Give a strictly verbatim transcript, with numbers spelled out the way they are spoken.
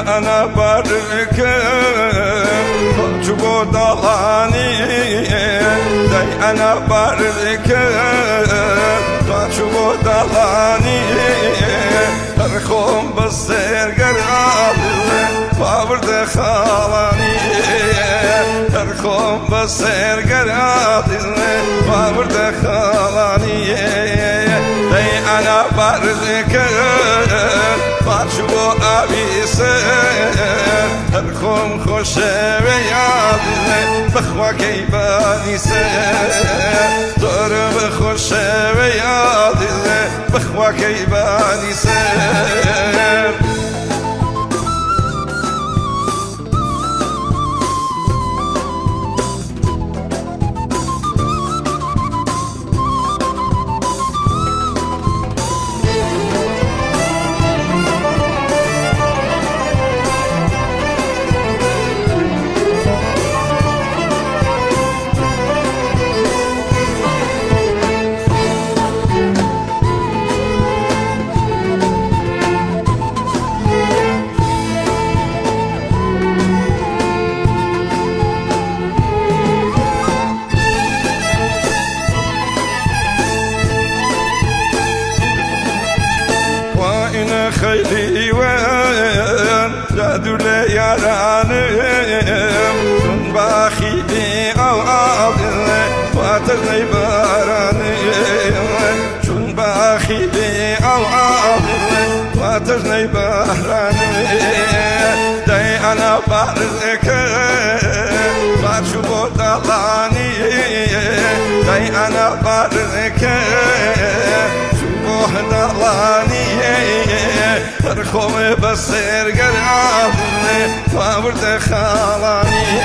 أنا باركم جبو دلاني داي أنا باركم جبو دلاني ترخم بالسير قرال فابرد خالاني ترخم بالسير قرال فابرد خالاني داي أنا باركم باشو أبي سر ترخم خوش وياد بخوا كيباني سر دور بخوش وياد بخوا كيباني سر خيلي وين جادو لي يارانم شن باخي بي او عاضل واتغني بارانم شن باخي بي او عاضل واتغني بارانم داي انا بارزك بارشو بودالاني داي انا بارزك دلاني ترخم بسير قرعاني فابرد خالاني